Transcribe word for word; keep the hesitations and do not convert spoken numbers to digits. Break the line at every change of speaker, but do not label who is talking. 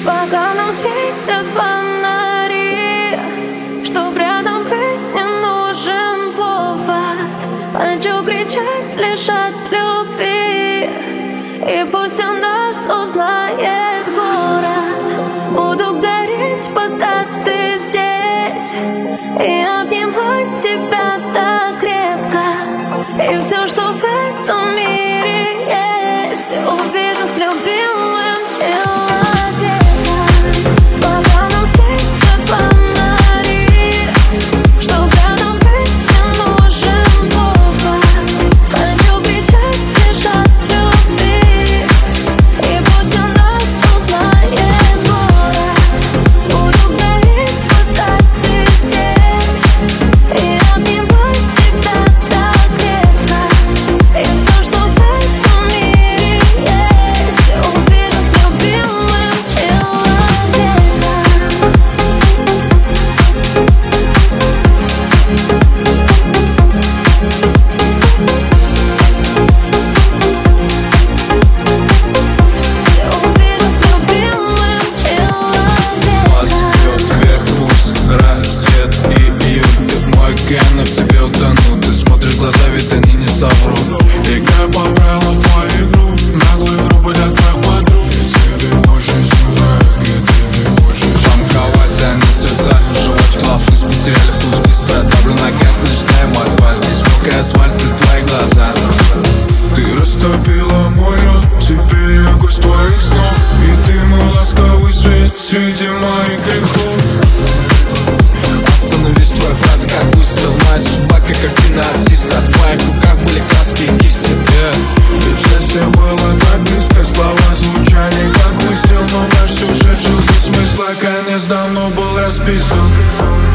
Пока нам светят фонари, чтоб рядом быть не нужен повод. Хочу кричать лишь от любви, и пусть о нас узнает город. Буду гореть, пока ты здесь, и обнимать тебя так крепко. И все, что в этом мире есть, увижу с любимым человеком. Пока нам светят фонари, чтоб рядом быть не нужен повод. Хочу кричать лишь от любви, и пусть о нас узнает город. Буду гореть, пока ты здесь, и обнимать тебя так крепко. И все, что в этом мире есть, увижу с любимым человеком. Увижу с любимым человеком.
Вас бьет вверх курс, рассвет и июль. Ты мой океан, в тебе утону. Ты смотришь в глаза, ведь они не соврут. Играй по правилам твою игру, наглую игру для твоих подруг. И тебе больше чувак, и тебе больше замковать они сердца. Жвачки, лафы, потеряли вкус быстро. Давлю на газ, начинаю мазать. Здесь мокрый асфальт и твои глаза. Ты растопила мой лед, теперь я гость твоих снов. И ты мой ласковый свет среди моих грехов. Остановись, твоя фраза как выстрел. Моя судьба как картина артиста. В твоих руках были краски и кисти, yeah. Ведь счастье было так близко, слова звучали как выстрел. Но наш сюжет жил без смысла, конец давно был расписан.